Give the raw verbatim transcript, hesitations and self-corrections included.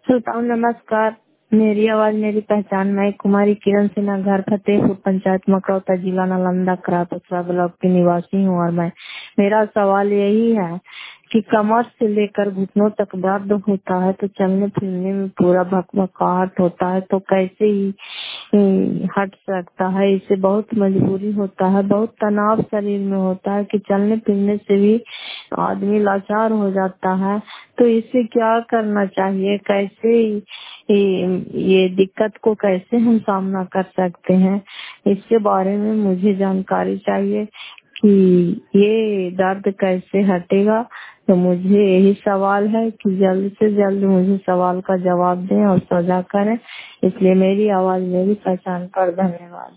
श्रोताओं नमस्कार। मेरी आवाज मेरी पहचान। मैं कुमारी किरण सिन्हा, घर फतेहपुर, पंचायत मकरौता, जिला नालंदा, करातसरा ब्लॉक की निवासी हूँ। और मैं मेरा सवाल यही है कि कमर से लेकर घुटनों तक दर्द होता है, तो चलने फिरने में पूरा भकभकाहट होता है, तो कैसे ही ही हट सकता है। इससे बहुत मजबूरी होता है, बहुत तनाव शरीर में होता है कि चलने फिरने से भी आदमी लाचार हो जाता है। तो इससे क्या करना चाहिए, कैसे ये, ये दिक्कत को कैसे हम सामना कर सकते हैं, इसके बारे में मुझे जानकारी चाहिए कि ये दर्द कैसे हटेगा। तो मुझे यही सवाल है कि जल्द से जल्द मुझे सवाल का जवाब दें और सजा करें। इसलिए मेरी आवाज मेरी पहचान पर धन्यवाद।